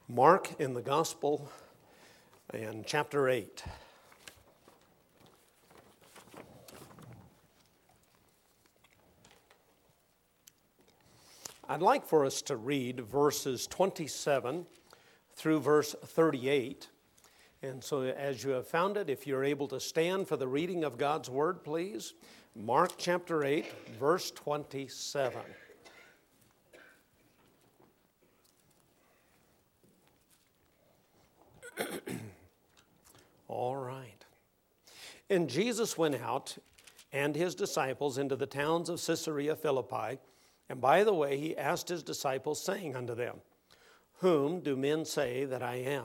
Mark in the Gospel in chapter 8. I'd like for us to read verses 27 through verse 38. And so as you have found it, if you're able to stand for the reading of God's Word, please. Mark chapter 8, verse 27. All right. And Jesus went out and his disciples into the towns of Caesarea Philippi. And by the way, he asked his disciples, saying unto them, Whom do men say that I am?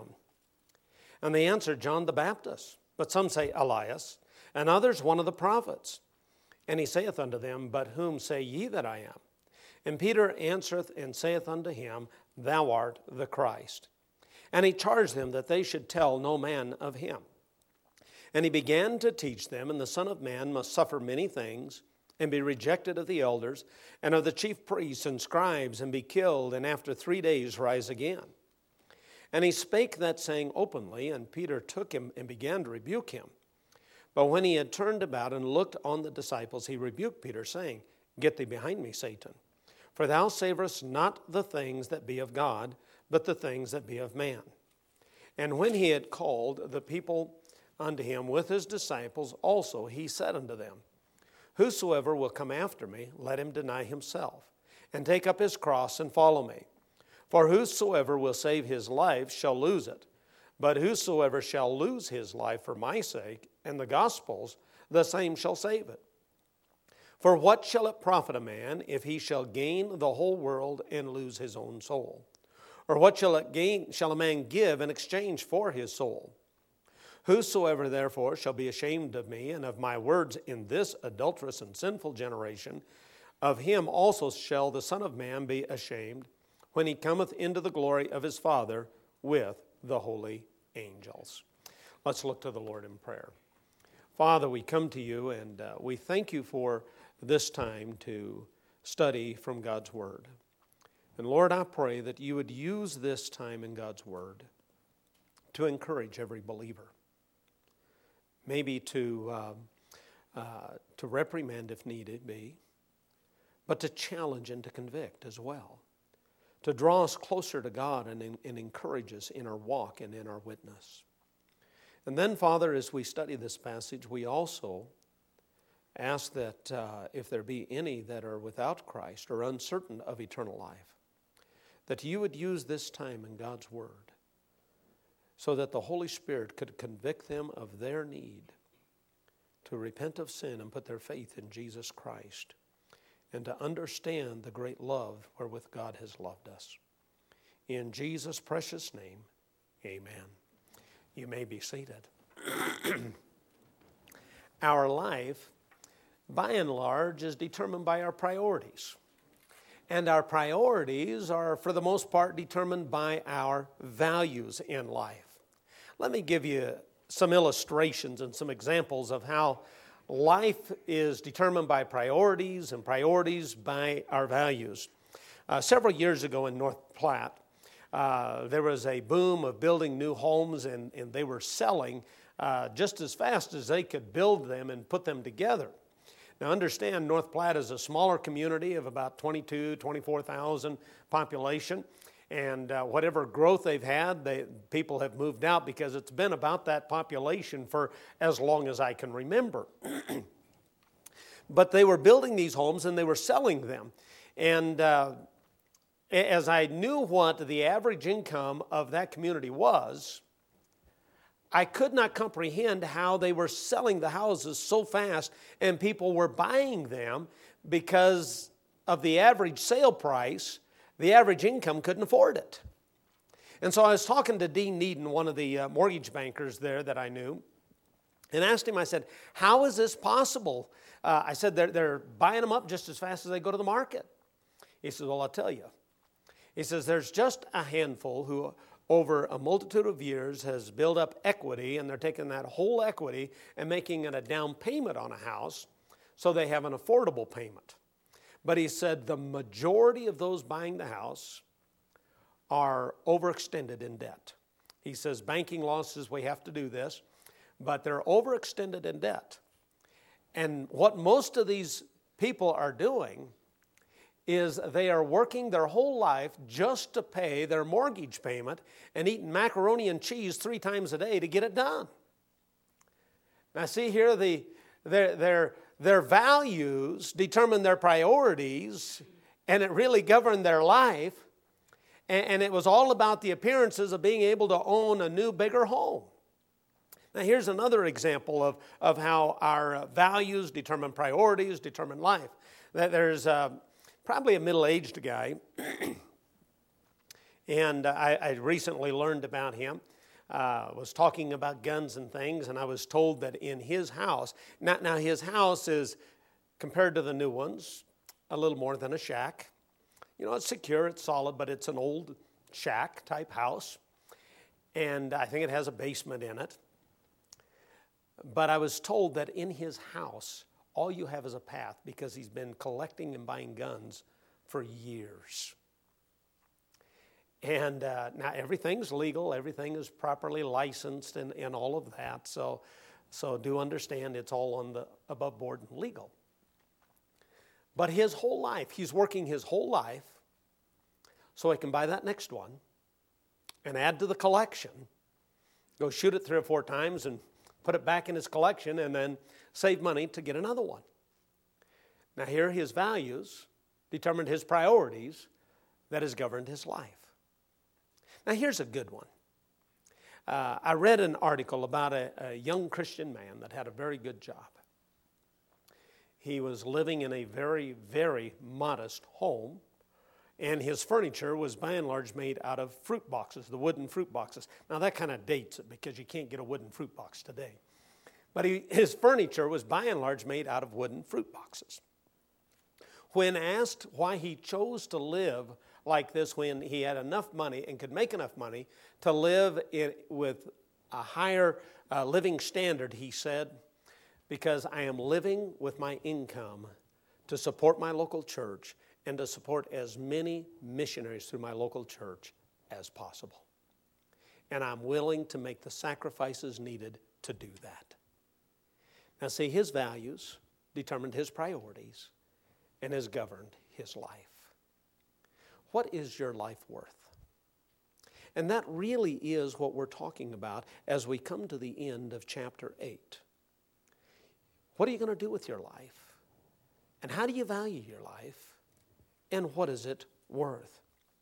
And they answered, John the Baptist. But some say Elias, and others one of the prophets. And he saith unto them, But whom say ye that I am? And Peter answereth and saith unto him, Thou art the Christ. And he charged them that they should tell no man of him. And he began to teach them, and the Son of Man must suffer many things, and be rejected of the elders, and of the chief priests and scribes, and be killed, and after 3 days rise again. And he spake that saying openly, and Peter took him and began to rebuke him. But when he had turned about and looked on the disciples, he rebuked Peter, saying, Get thee behind me, Satan. For thou savorest not the things that be of God, but the things that be of man. And when he had called the people unto him with his disciples also, he said unto them, Whosoever will come after me, let him deny himself, and take up his cross and follow me. For whosoever will save his life shall lose it, but whosoever shall lose his life for my sake and the gospel's, the same shall save it. For what shall it profit a man if he shall gain the whole world and lose his own soul? Or what shall a man give in exchange for his soul? Whosoever therefore shall be ashamed of me and of my words in this adulterous and sinful generation, of him also shall the Son of Man be ashamed when he cometh into the glory of his Father with the holy angels. Let's look to the Lord in prayer. Father, we come to you and we thank you for this time to study from God's Word. And Lord, I pray that you would use this time in God's Word to encourage every believer. Maybe to reprimand if needed be, but to challenge and to convict as well. To draw us closer to God and encourage us in our walk and in our witness. And then, Father, as we study this passage, we also ask that if there be any that are without Christ or uncertain of eternal life, that you would use this time in God's Word so that the Holy Spirit could convict them of their need to repent of sin and put their faith in Jesus Christ and to understand the great love wherewith God has loved us. In Jesus' precious name, amen. You may be seated. Our life, by and large, is determined by our priorities. And our priorities are, for the most part, determined by our values in life. Let me give you some illustrations and some examples of how life is determined by priorities and priorities by our values. Several years ago in North Platte, there was a boom of building new homes, and they were selling just as fast as they could build them and put them together. Now understand, North Platte is a smaller community of about 24,000 population. And whatever growth they've had, people have moved out because it's been about that population for as long as I can remember. But they were building these homes and they were selling them. And as I knew what the average income of that community was, I could not comprehend how they were selling the houses so fast and people were buying them because of the average sale price. The average income couldn't afford it. And so I was talking to Dean Needon, one of the mortgage bankers there that I knew, and asked him, I said, how is this possible? I said, they're buying them up just as fast as they go to the market. He says, well, I'll tell you. He says, there's just a handful who over a multitude of years has built up equity, and they're taking that whole equity and making it a down payment on a house so they have an affordable payment. But he said the majority of those buying the house are overextended in debt. He says banking law says we have to do this, but they're overextended in debt. And what most of these people are doing is they are working their whole life just to pay their mortgage payment and eating macaroni and cheese 3 times a day to get it done. Now see here, their values determine their priorities, and it really governed their life. And it was all about the appearances of being able to own a new, bigger home. Now here's another example of how our values determine priorities, determine life. There's probably a middle-aged guy, and I recently learned about him. Was talking about guns and things, and I was told that in his house, now his house is, compared to the new ones, a little more than a shack. You know, it's secure, it's solid, but it's an old shack type house, and I think it has a basement in it. But I was told that in his house, all you have is a path, because he's been collecting and buying guns for years. And now everything's legal, everything is properly licensed and all of that. So do understand it's all on the above board and legal. But his whole life, he's working his whole life so he can buy that next one and add to the collection, go shoot it 3 or 4 times and put it back in his collection and then save money to get another one. Now here his values determined his priorities that has governed his life. Now here's a good one. I read an article about a young Christian man that had a very good job. He was living in a very, very modest home, and his furniture was by and large made out of fruit boxes, the wooden fruit boxes. Now that kind of dates it because you can't get a wooden fruit box today. But his furniture was by and large made out of wooden fruit boxes. When asked why he chose to live like this when he had enough money and could make enough money to live with a higher living standard, he said, because I am living with my income to support my local church and to support as many missionaries through my local church as possible. And I'm willing to make the sacrifices needed to do that. Now see, his values determined his priorities and has governed his life. What is your life worth? And that really is what we're talking about as we come to the end of chapter 8. What are you going to do with your life? And how do you value your life? And what is it worth?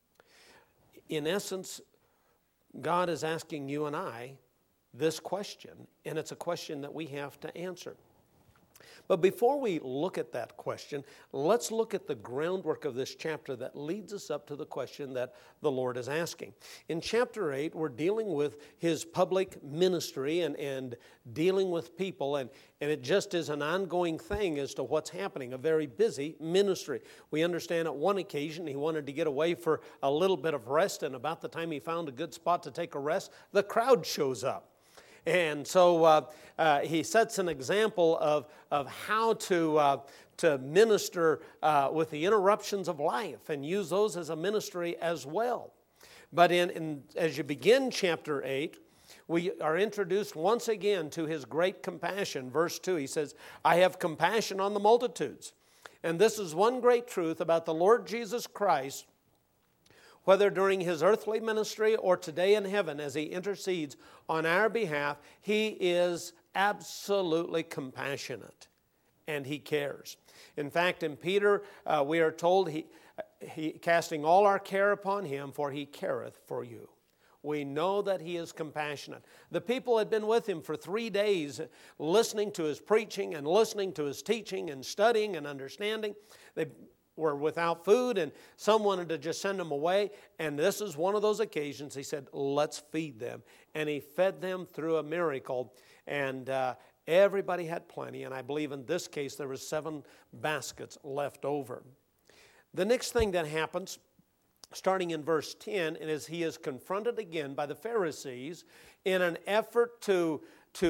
In essence, God is asking you and I this question, and it's a question that we have to answer. But before we look at that question, let's look at the groundwork of this chapter that leads us up to the question that the Lord is asking. In chapter 8, we're dealing with his public ministry and dealing with people, and it just is an ongoing thing as to what's happening, a very busy ministry. We understand at one occasion he wanted to get away for a little bit of rest, and about the time he found a good spot to take a rest, the crowd shows up. And so he sets an example of how to minister with the interruptions of life and use those as a ministry as well. But as you begin chapter 8, we are introduced once again to his great compassion. Verse 2, he says, I have compassion on the multitudes. And this is one great truth about the Lord Jesus Christ, whether during his earthly ministry or today in heaven as he intercedes on our behalf, he is absolutely compassionate and he cares. In fact, in Peter, we are told he casting all our care upon him, for he careth for you. We know that he is compassionate. The people had been with him for 3 days, listening to his preaching and listening to his teaching and studying and understanding. They were without food, and some wanted to just send them away. And this is one of those occasions he said, let's feed them. And he fed them through a miracle. And everybody had plenty. And I believe in this case there was 7 baskets left over. The next thing that happens, starting in verse 10, is he is confronted again by the Pharisees in an effort to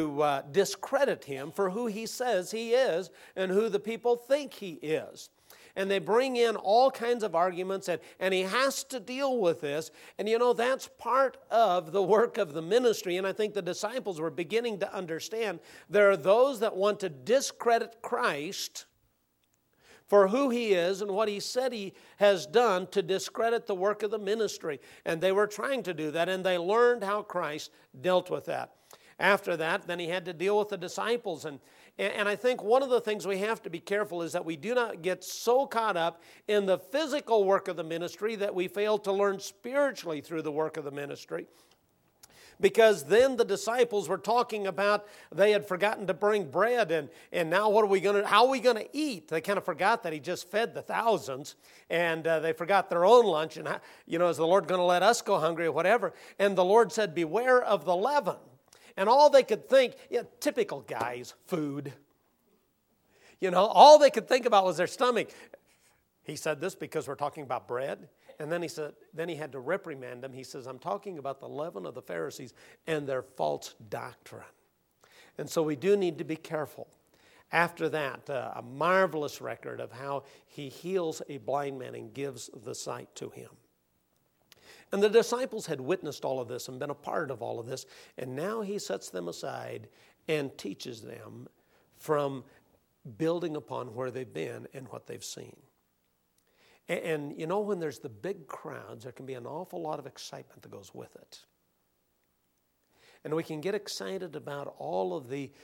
discredit him for who he says he is and who the people think he is. and they bring in all kinds of arguments, and he has to deal with this. And that's part of the work of the ministry, and I think the disciples were beginning to understand there are those that want to discredit Christ for who he is and what he said he has done, to discredit the work of the ministry. And they were trying to do that, and they learned how Christ dealt with that. After that, then he had to deal with the disciples. And I think one of the things we have to be careful is that we do not get so caught up in the physical work of the ministry that we fail to learn spiritually through the work of the ministry. Because then the disciples were talking about they had forgotten to bring bread, and now how are we going to eat? They kind of forgot that he just fed the thousands, and they forgot their own lunch, and is the Lord going to let us go hungry or whatever? And the Lord said, beware of the leaven. And all they could think, typical guys, food. All they could think about was their stomach. He said this because we're talking about bread. And then he had to reprimand them. He says, I'm talking about the leaven of the Pharisees and their false doctrine. And so we do need to be careful. After that, a marvelous record of how he heals a blind man and gives the sight to him. And the disciples had witnessed all of this and been a part of all of this. And now he sets them aside and teaches them from building upon where they've been and what they've seen. And when there's the big crowds, there can be an awful lot of excitement that goes with it. And we can get excited about all of the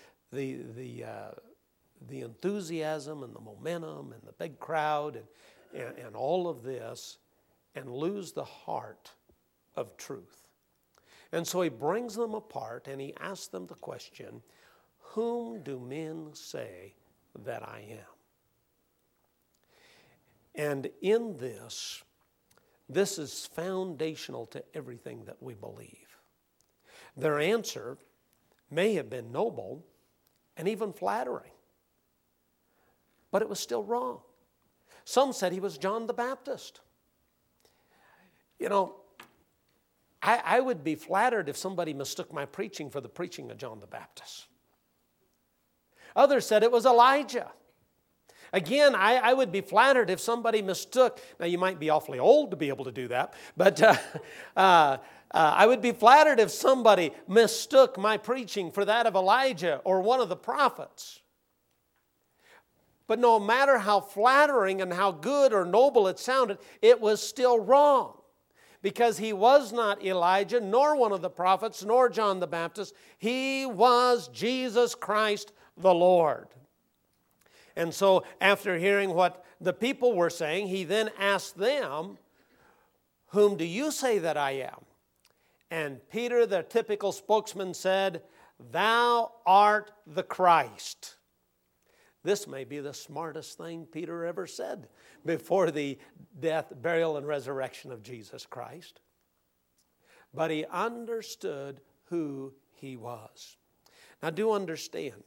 enthusiasm and the momentum and the big crowd and all of this, and lose the heart of truth. And so he brings them apart and he asks them the question, whom do men say that I am? And in this is foundational to everything that we believe. Their answer may have been noble and even flattering, but it was still wrong. Some said he was John the Baptist. I would be flattered if somebody mistook my preaching for the preaching of John the Baptist. Others said it was Elijah. Again, I would be flattered if somebody mistook, now you might be awfully old to be able to do that, but I would be flattered if somebody mistook my preaching for that of Elijah or one of the prophets. But no matter how flattering and how good or noble it sounded, it was still wrong. Because he was not Elijah, nor one of the prophets, nor John the Baptist. He was Jesus Christ the Lord. And so after hearing what the people were saying, he then asked them, whom do you say that I am? And Peter, the typical spokesman, said, thou art the Christ. This may be the smartest thing Peter ever said before the death, burial, and resurrection of Jesus Christ. But he understood who he was. Now do understand,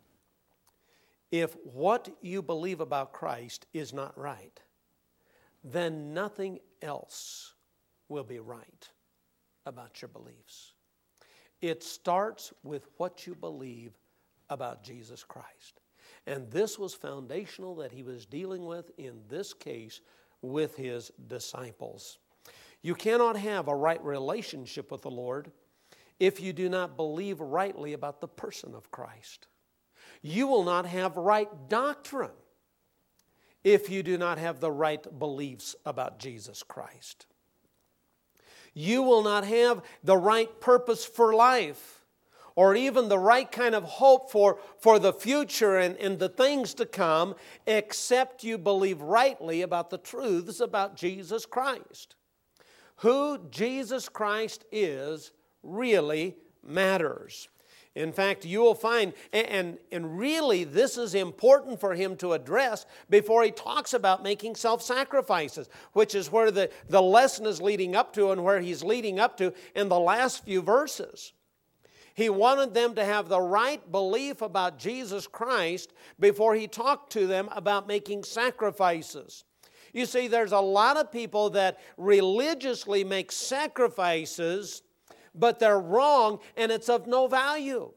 if what you believe about Christ is not right, then nothing else will be right about your beliefs. It starts with what you believe about Jesus Christ. And this was foundational that he was dealing with in this case with his disciples. You cannot have a right relationship with the Lord if you do not believe rightly about the person of Christ. You will not have right doctrine if you do not have the right beliefs about Jesus Christ. You will not have the right purpose for life, or even the right kind of hope for the future and the things to come, except you believe rightly about the truths about Jesus Christ. Who Jesus Christ is really matters. In fact, you will find, and really this is important for him to address before he talks about making self-sacrifices, which is where the lesson is leading up to and where he's leading up to in the last few verses. He wanted them to have the right belief about Jesus Christ before he talked to them about making sacrifices. You see, there's a lot of people that religiously make sacrifices, but they're wrong and it's of no value.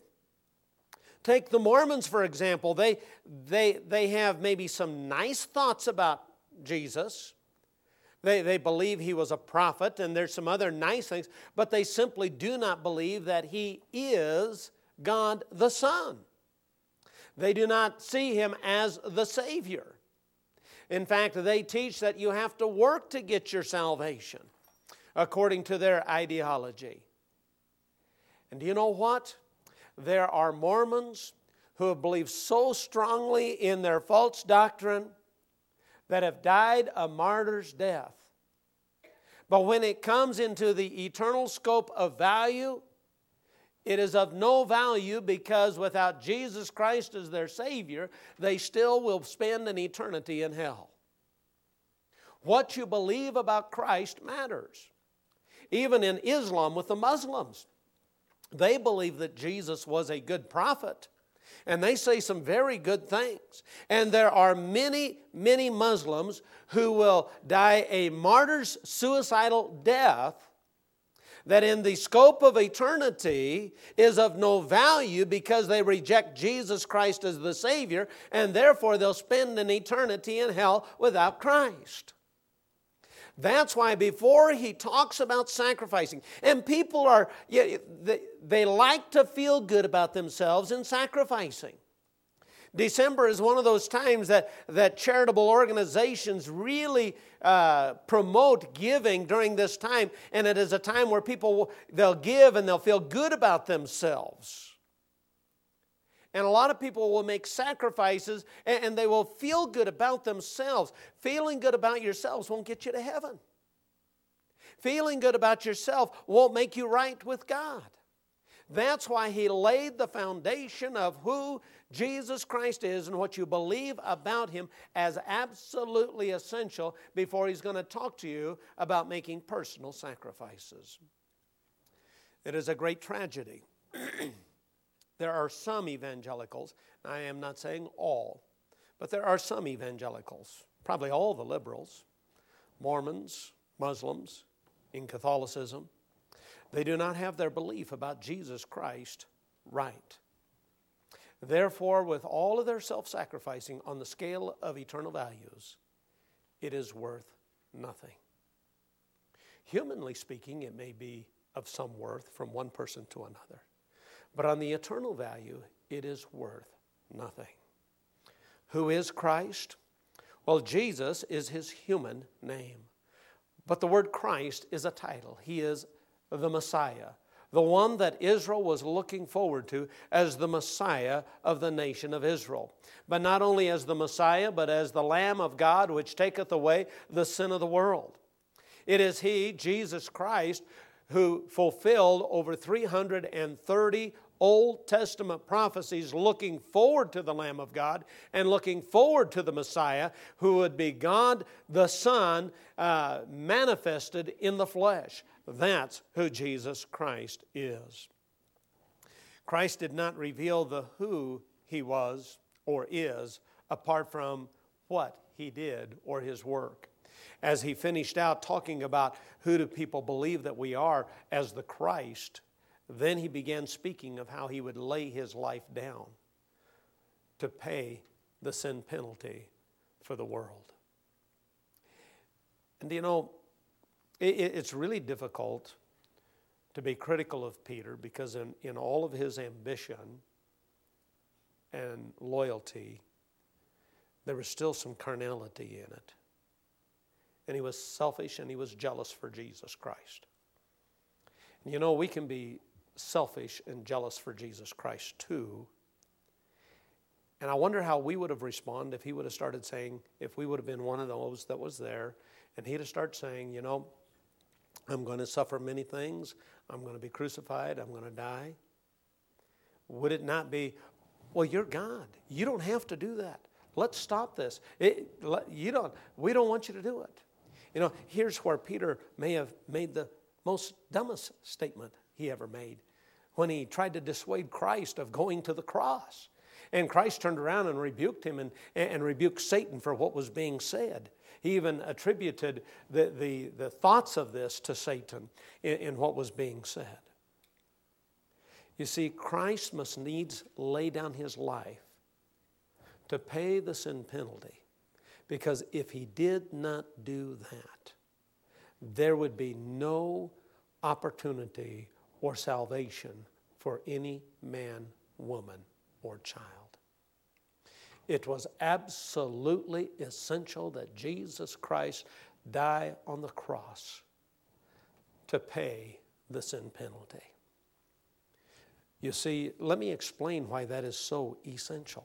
Take the Mormons, for example. They have maybe some nice thoughts about Jesus. They believe He was a prophet, and there's some other nice things, but they simply do not believe that He is God the Son. They do not see Him as the Savior. In fact, they teach that you have to work to get your salvation, according to their ideology. And do you know what? There are Mormons who have believed so strongly in their false doctrine that have died a martyr's death. But when it comes into the eternal scope of value, it is of no value, because without Jesus Christ as their Savior, they still will spend an eternity in hell. What you believe about Christ matters. Even in Islam with the Muslims, they believe that Jesus was a good prophet, and they say some very good things. And there are many, many Muslims who will die a martyr's suicidal death that in the scope of eternity is of no value, because they reject Jesus Christ as the Savior, and therefore they'll spend an eternity in hell without Christ. That's why before he talks about sacrificing, and people are, they like to feel good about themselves in sacrificing. December is one of those times that charitable organizations really promote giving during this time, and it is a time where they'll give and they'll feel good about themselves. And a lot of people will make sacrifices and they will feel good about themselves. Feeling good about yourselves won't get you to heaven. Feeling good about yourself won't make you right with God. That's why he laid the foundation of who Jesus Christ is and what you believe about him as absolutely essential before he's going to talk to you about making personal sacrifices. It is a great tragedy. There are some evangelicals, I am not saying all, but there are some evangelicals, probably all the liberals, Mormons, Muslims, in Catholicism. They do not have their belief about Jesus Christ right. Therefore, with all of their self-sacrificing on the scale of eternal values, it is worth nothing. Humanly speaking, it may be of some worth from one person to another. But on the eternal value, it is worth nothing. Who is Christ? Well, Jesus is his human name. But the word Christ is a title. He is the Messiah, the one that Israel was looking forward to as the Messiah of the nation of Israel. But not only as the Messiah, but as the Lamb of God, which taketh away the sin of the world. It is he, Jesus Christ, who fulfilled over 330 Old Testament prophecies looking forward to the Lamb of God and looking forward to the Messiah, who would be God the Son manifested in the flesh. That's who Jesus Christ is. Christ did not reveal the who he was or is apart from what he did or his work. As he finished out talking about who do people believe that we are as the Christ, then he began speaking of how he would lay his life down to pay the sin penalty for the world. And you know, it's really difficult to be critical of Peter, because in all of his ambition and loyalty, there was still some carnality in it. And he was selfish and he was jealous for Jesus Christ. And you know, we can be selfish and jealous for Jesus Christ too. And I wonder how we would have responded if he would have started saying, if we would have been one of those that was there, and he'd have started saying, you know, I'm going to suffer many things. I'm going to be crucified. I'm going to die. Would it not be, well, you're God. You don't have to do that. Let's stop this. We don't want you to do it. You know, here's where Peter may have made the most dumbest statement he ever made, when he tried to dissuade Christ of going to the cross. And Christ turned around and rebuked him and rebuked Satan for what was being said. He even attributed the thoughts of this to Satan in what was being said. You see, Christ must needs lay down his life to pay the sin penalty, Because if he did not do that, there would be no opportunity or salvation for any man, woman, or child. It was absolutely essential that Jesus Christ die on the cross to pay the sin penalty. You see, let me explain why that is so essential.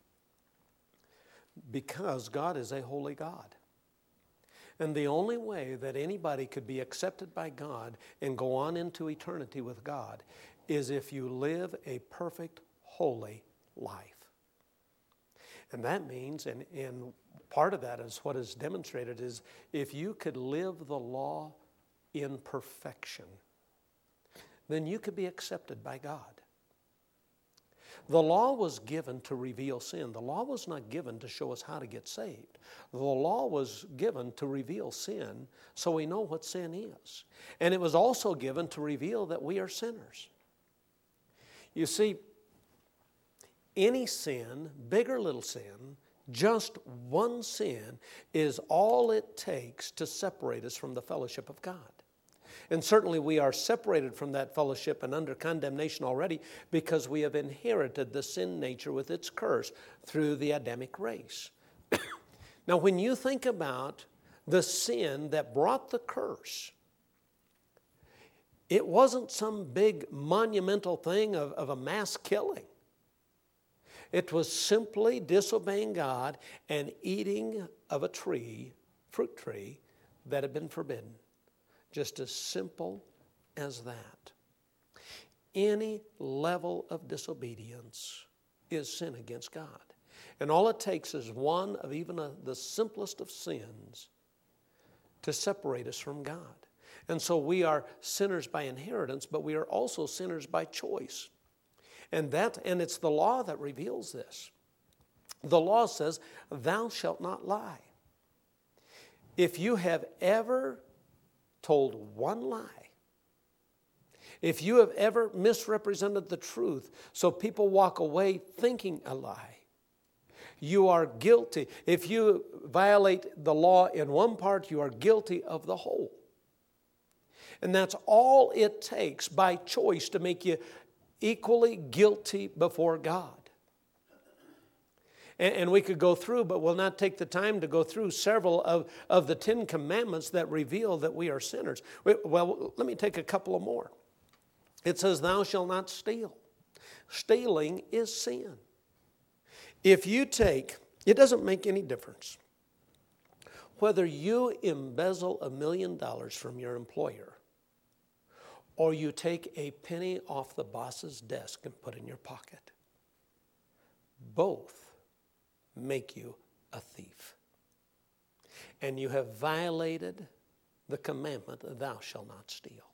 Because God is a holy God. And the only way that anybody could be accepted by God and go on into eternity with God is if you live a perfect, holy life. And that means, and part of that is what is demonstrated, is if you could live the law in perfection, then you could be accepted by God. The law was given to reveal sin. The law was not given to show us how to get saved. The law was given to reveal sin so we know what sin is. And it was also given to reveal that we are sinners. You see, any sin, big or little sin, just one sin is all it takes to separate us from the fellowship of God. And certainly we are separated from that fellowship and under condemnation already because we have inherited the sin nature with its curse through the Adamic race. Now, when you think about the sin that brought the curse, it wasn't some big monumental thing of a mass killing. It was simply disobeying God and eating of a tree, fruit tree, that had been forbidden. Just as simple as that. Any level of disobedience is sin against God. And all it takes is one of even the simplest of sins to separate us from God. And so we are sinners by inheritance, but we are also sinners by choice. And it's the law that reveals this. The law says, "Thou shalt not lie." If you have ever told one lie, if you have ever misrepresented the truth so people walk away thinking a lie, you are guilty. If you violate the law in one part, you are guilty of the whole. And that's all it takes by choice to make you equally guilty before God. And we could go through, but we'll not take the time to go through several of the 10 Commandments that reveal that we are sinners. Well, let me take a couple of more. It says, "Thou shalt not steal." Stealing is sin. If you take, it doesn't make any difference whether you embezzle $1 million from your employer or you take a penny off the boss's desk and put in your pocket. Both make you a thief. And you have violated the commandment, "Thou shalt not steal."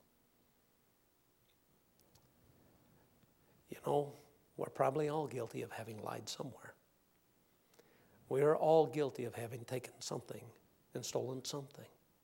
You know, we're probably all guilty of having lied somewhere. We are all guilty of having taken something and stolen something.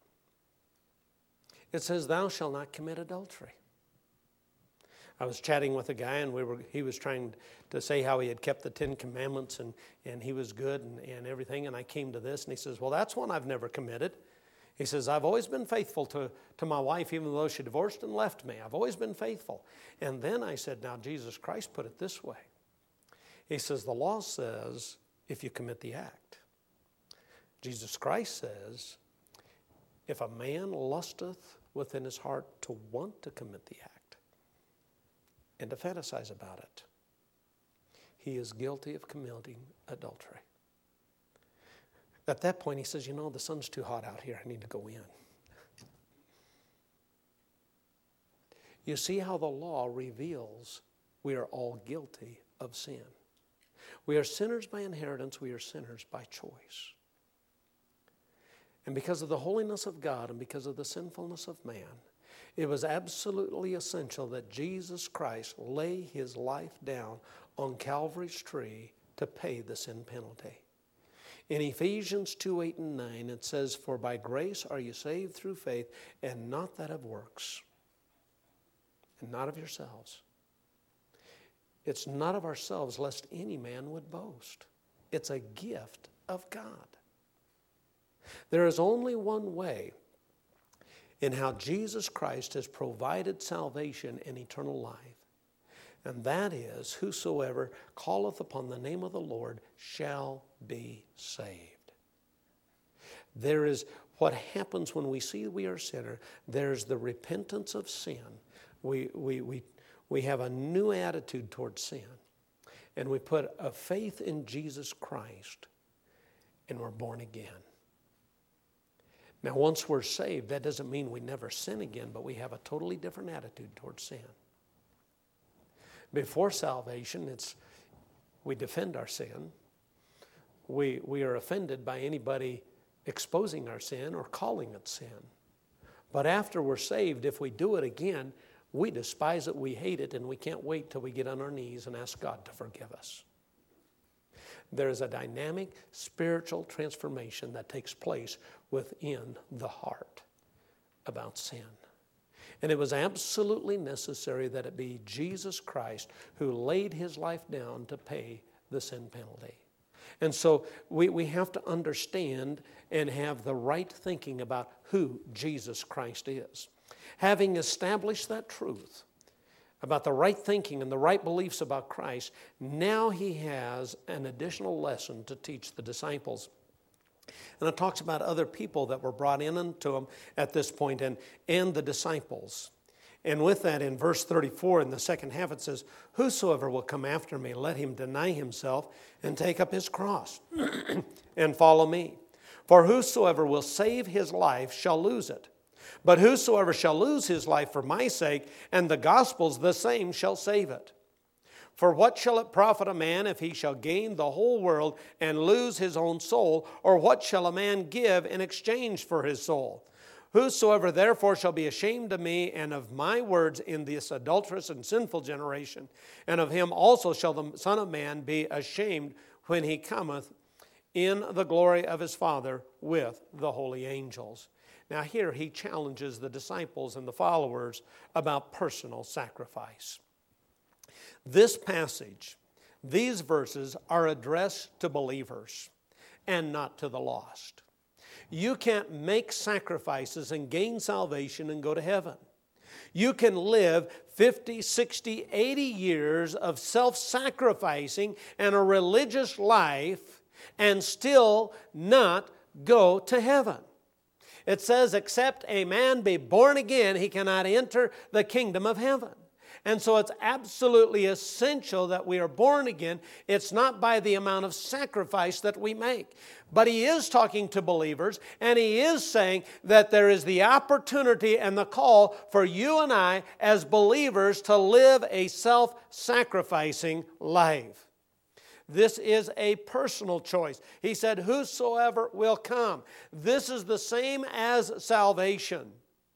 It says, "Thou shalt not commit adultery." I was chatting with a guy, and he was trying to say how he had kept the 10 Commandments, and he was good and everything. And I came to this, and he says, "Well, that's one I've never committed." He says, "I've always been faithful to my wife, even though she divorced and left me. I've always been faithful." And then I said, "Now, Jesus Christ put it this way." He says, "The law says if you commit the act." Jesus Christ says, "If a man lusteth within his heart to want to commit the act, and to fantasize about it, he is guilty of committing adultery." At that point, he says, "You know, the sun's too hot out here. I need to go in." You see how the law reveals we are all guilty of sin. We are sinners by inheritance. We are sinners by choice. And because of the holiness of God and because of the sinfulness of man, it was absolutely essential that Jesus Christ lay his life down on Calvary's tree to pay the sin penalty. In Ephesians 2:8 and 9, it says, "For by grace are you saved through faith, and not that of works, and not of yourselves." It's not of ourselves, lest any man would boast. It's a gift of God. There is only one way in how Jesus Christ has provided salvation and eternal life. And that is, whosoever calleth upon the name of the Lord shall be saved. There is what happens when we see we are a sinner. There's the repentance of sin. We have a new attitude towards sin. And we put a faith in Jesus Christ, and we're born again. Now, once we're saved, that doesn't mean we never sin again, but we have a totally different attitude towards sin. Before salvation, we defend our sin. We are offended by anybody exposing our sin or calling it sin. But after we're saved, if we do it again, we despise it, we hate it, and we can't wait till we get on our knees and ask God to forgive us. There is a dynamic spiritual transformation that takes place within the heart about sin. And it was absolutely necessary that it be Jesus Christ who laid his life down to pay the sin penalty. And so we have to understand and have the right thinking about who Jesus Christ is. Having established that truth about the right thinking and the right beliefs about Christ, now he has an additional lesson to teach the disciples. And it talks about other people that were brought in unto him at this point and the disciples. And with that, in verse 34, in the second half, it says, whosoever will come after me, let him deny himself and take up his cross and follow me. For whosoever will save his life shall lose it. But whosoever shall lose his life for my sake and the gospel's, the same shall save it. For what shall it profit a man if he shall gain the whole world and lose his own soul? Or what shall a man give in exchange for his soul? Whosoever therefore shall be ashamed of me and of my words in this adulterous and sinful generation, and of him also shall the Son of Man be ashamed when he cometh in the glory of his Father with the holy angels. Now here he challenges the disciples and the followers about personal sacrifice. This passage, these verses are addressed to believers and not to the lost. You can't make sacrifices and gain salvation and go to heaven. You can live 50, 60, 80 years of self-sacrificing and a religious life and still not go to heaven. It says, except a man be born again, he cannot enter the kingdom of heaven. And so it's absolutely essential that we are born again. It's not by the amount of sacrifice that we make. But he is talking to believers, and he is saying that there is the opportunity and the call for you and I as believers to live a self-sacrificing life. This is a personal choice. He said, whosoever will come. This is the same as salvation.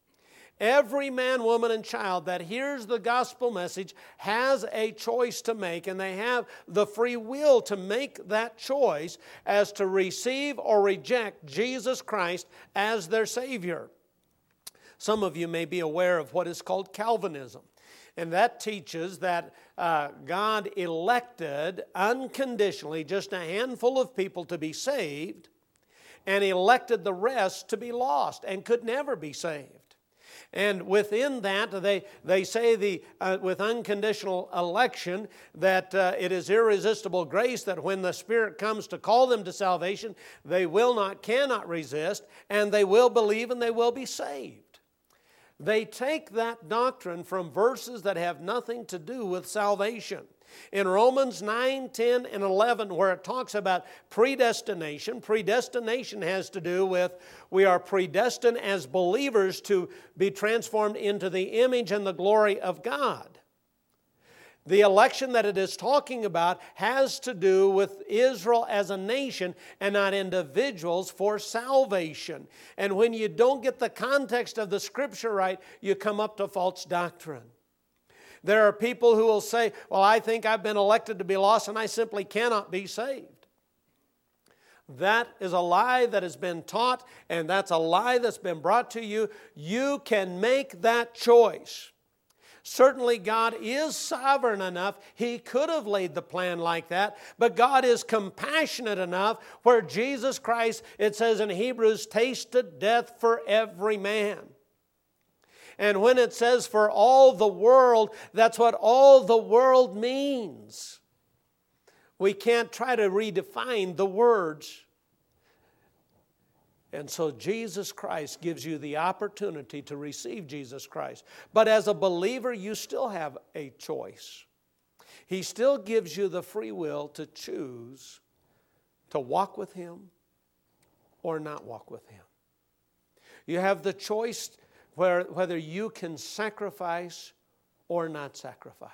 Every man, woman, and child that hears the gospel message has a choice to make, and they have the free will to make that choice as to receive or reject Jesus Christ as their Savior. Some of you may be aware of what is called Calvinism, and that teaches that God elected unconditionally just a handful of people to be saved, and elected the rest to be lost and could never be saved. And within that, they say with unconditional election that it is irresistible grace that when the Spirit comes to call them to salvation, they cannot resist, and they will believe and they will be saved. They take that doctrine from verses that have nothing to do with salvation. In Romans 9, 10, and 11, where it talks about predestination has to do with we are predestined as believers to be transformed into the image and the glory of God. The election that it is talking about has to do with Israel as a nation and not individuals for salvation. And when you don't get the context of the Scripture right, you come up to false doctrine. There are people who will say, well, I think I've been elected to be lost and I simply cannot be saved. That is a lie that has been taught, and that's a lie that's been brought to you. You can make that choice. Certainly God is sovereign enough. He could have laid the plan like that, but God is compassionate enough where Jesus Christ, it says in Hebrews, tasted death for every man. And when it says for all the world, that's what all the world means. We can't try to redefine the words. And so Jesus Christ gives you the opportunity to receive Jesus Christ. But as a believer, you still have a choice. He still gives you the free will to choose to walk with Him or not walk with Him. You have the choice whether you can sacrifice or not sacrifice.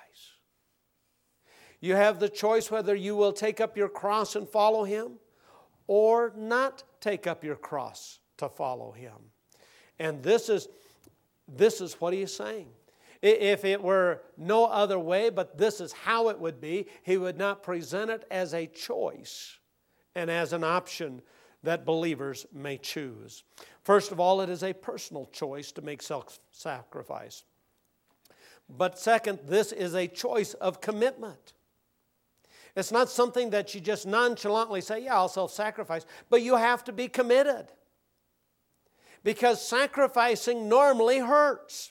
You have the choice whether you will take up your cross and follow Him or not take up your cross to follow Him. And this is what He is saying. If it were no other way, but this is how it would be, He would not present it as a choice and as an option that believers may choose. First of all, it is a personal choice to make self-sacrifice. But second, this is a choice of commitment. It's not something that you just nonchalantly say, yeah, I'll self-sacrifice. But you have to be committed. Because sacrificing normally hurts.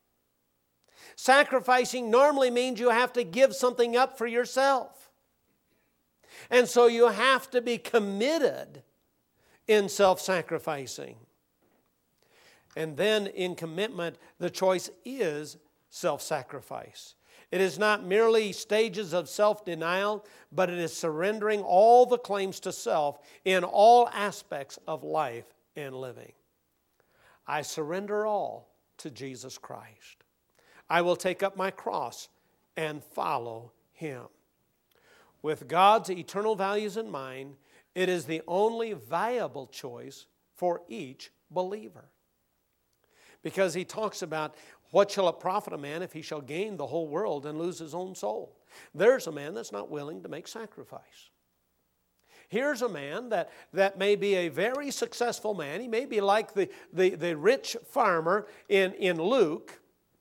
Sacrificing normally means you have to give something up for yourself. And so you have to be committed in self-sacrificing. And then in commitment, the choice is self-sacrifice. It is not merely stages of self-denial, but it is surrendering all the claims to self in all aspects of life and living. I surrender all to Jesus Christ. I will take up my cross and follow Him. With God's eternal values in mind, it is the only viable choice for each believer. Because He talks about, what shall it profit a man if he shall gain the whole world and lose his own soul? There's a man that's not willing to make sacrifice. Here's a man that may be a very successful man. He may be like the rich farmer in Luke,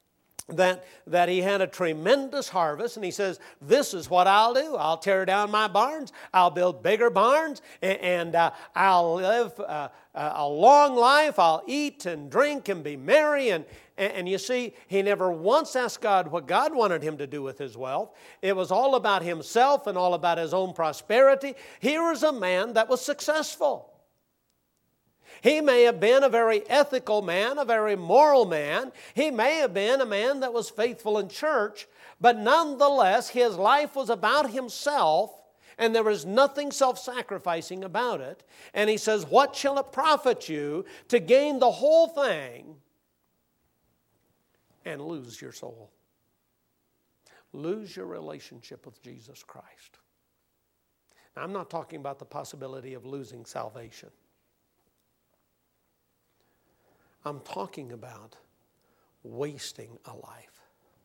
that he had a tremendous harvest, and he says, this is what I'll do. I'll tear down my barns, I'll build bigger barns, and I'll live a long life, I'll eat and drink and be merry. And you see, he never once asked God what God wanted him to do with his wealth. It was all about himself and all about his own prosperity. Here was a man that was successful. He may have been a very ethical man, a very moral man. He may have been a man that was faithful in church, but nonetheless, his life was about himself, and there was nothing self-sacrificing about it. And he says, what shall it profit you to gain the whole thing and lose your soul? Lose your relationship with Jesus Christ. Now, I'm not talking about the possibility of losing salvation. I'm talking about wasting a life.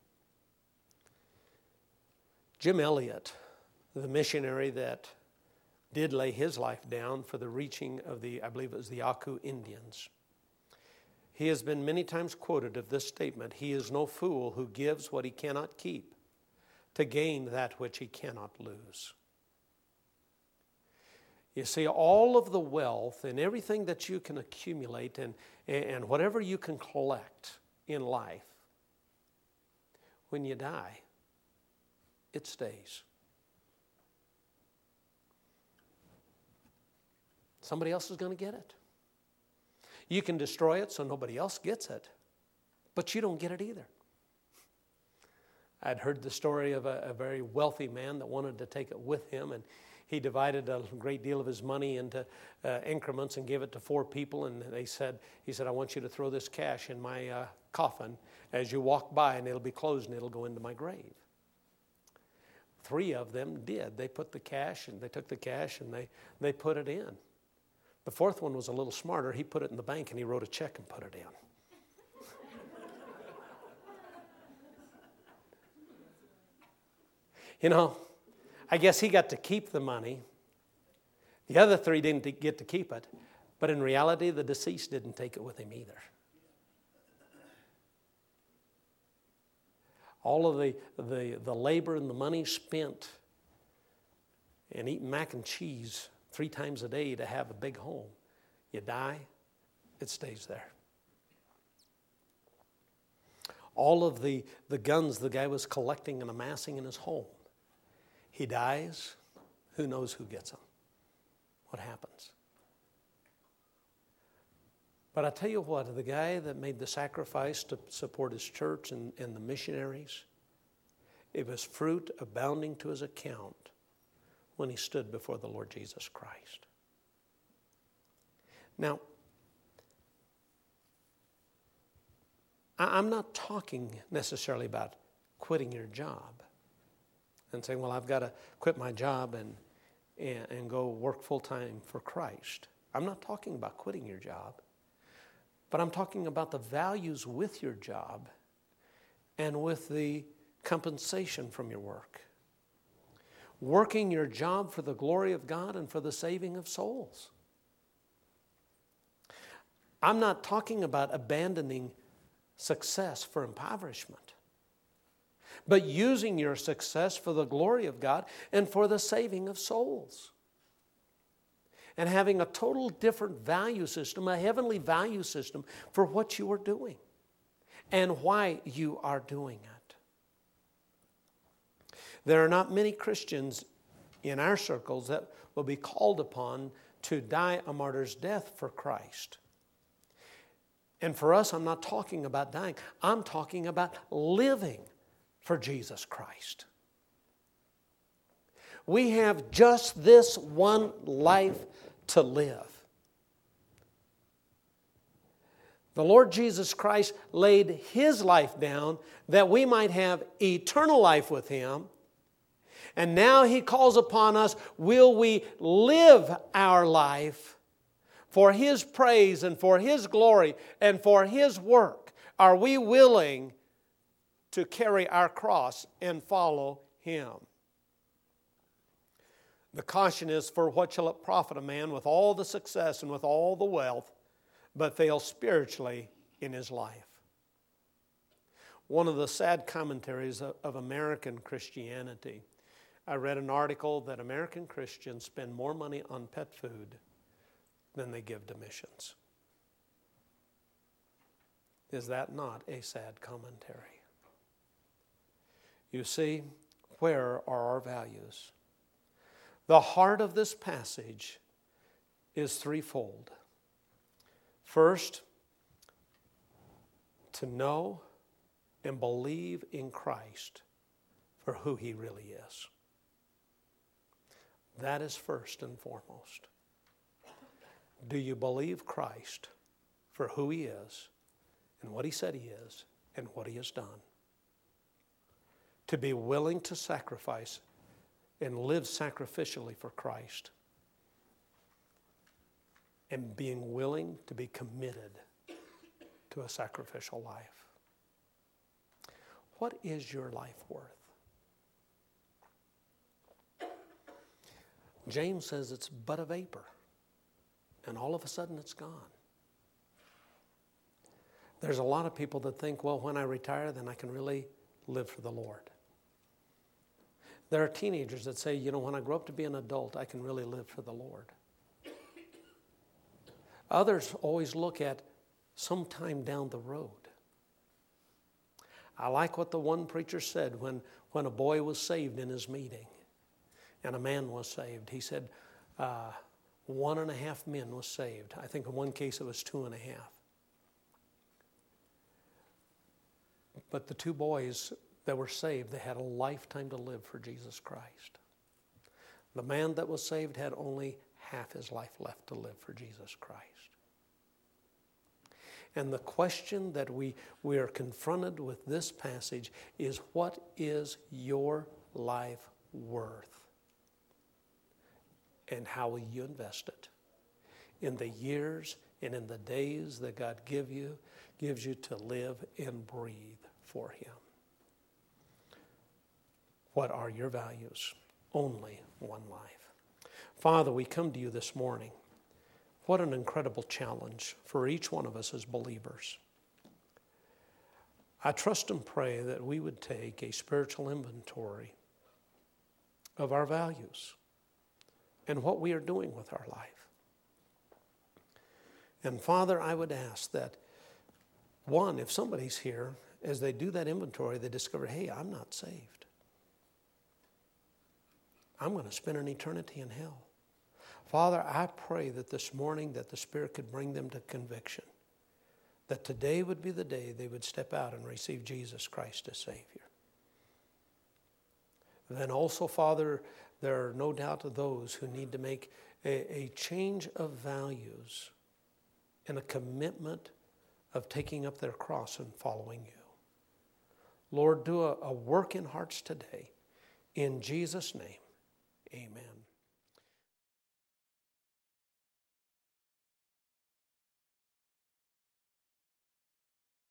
Jim Elliot, the missionary that did lay his life down for the reaching of I believe it was the Aku Indians, he has been many times quoted of this statement, he is no fool who gives what he cannot keep to gain that which he cannot lose. You see, all of the wealth and everything that you can accumulate and whatever you can collect in life, when you die, it stays. Somebody else is going to get it. You can destroy it so nobody else gets it, but you don't get it either. I'd heard the story of a very wealthy man that wanted to take it with him, and he divided a great deal of his money into increments and gave it to 4 people. And he said, I want you to throw this cash in my coffin as you walk by, and it'll be closed and it'll go into my grave. 3 of them did. They took the cash and they put it in. The 4th one was a little smarter. He put it in the bank and he wrote a check and put it in. You know, I guess he got to keep the money. The other 3 didn't get to keep it. But in reality, the deceased didn't take it with him either. All of the labor and the money spent in eating mac and cheese 3 times a day to have a big home. You die, it stays there. All of the guns the guy was collecting and amassing in his home. He dies, who knows who gets them? What happens? But I tell you what, the guy that made the sacrifice to support his church and the missionaries, it was fruit abounding to his account when he stood before the Lord Jesus Christ. Now, I'm not talking necessarily about quitting your job and saying, well, I've got to quit my job and go work full-time for Christ. I'm not talking about quitting your job, but I'm talking about the values with your job and with the compensation from your work. Working your job for the glory of God and for the saving of souls. I'm not talking about abandoning success for impoverishment, but using your success for the glory of God and for the saving of souls. And having a total different value system, a heavenly value system for what you are doing and why you are doing it. There are not many Christians in our circles that will be called upon to die a martyr's death for Christ. And for us, I'm not talking about dying. I'm talking about living for Jesus Christ. We have just this one life to live. The Lord Jesus Christ laid His life down that we might have eternal life with Him. And now He calls upon us, will we live our life for His praise and for His glory and for His work? Are we willing to carry our cross and follow Him? The caution is, for what shall it profit a man with all the success and with all the wealth, but fail spiritually in his life? One of the sad commentaries of American Christianity, I read an article that American Christians spend more money on pet food than they give to missions. Is that not a sad commentary? You see, where are our values? The heart of this passage is threefold. First, to know and believe in Christ for who He really is. That is first and foremost. Do you believe Christ for who He is and what He said He is and what He has done? To be willing to sacrifice and live sacrificially for Christ. And being willing to be committed to a sacrificial life. What is your life worth? James says it's but a vapor, and all of a sudden it's gone. There's a lot of people that think, well, when I retire, then I can really live for the Lord. There are teenagers that say, you know, when I grow up to be an adult, I can really live for the Lord. Others always look at sometime down the road. I like what the one preacher said when a boy was saved in his meeting and a man was saved. He said 1.5 men was saved. I think in one case it was 2.5. But the 2 boys that were saved, they had a lifetime to live for Jesus Christ. The man that was saved had only half his life left to live for Jesus Christ. And the question that we are confronted with this passage is, what is your life worth? And how will you invest it? In the years and in the days that God gives you to live and breathe for Him. What are your values? Only one life. Father, we come to you this morning. What an incredible challenge for each one of us as believers. I trust and pray that we would take a spiritual inventory of our values and what we are doing with our life. And Father, I would ask that, one, if somebody's here, as they do that inventory, they discover, hey, I'm not saved. I'm going to spend an eternity in hell. Father, I pray that this morning that the Spirit could bring them to conviction, that today would be the day they would step out and receive Jesus Christ as Savior. Then also, Father, there are no doubt those who need to make a change of values and a commitment of taking up their cross and following you. Lord, do a work in hearts today. In Jesus' name, amen.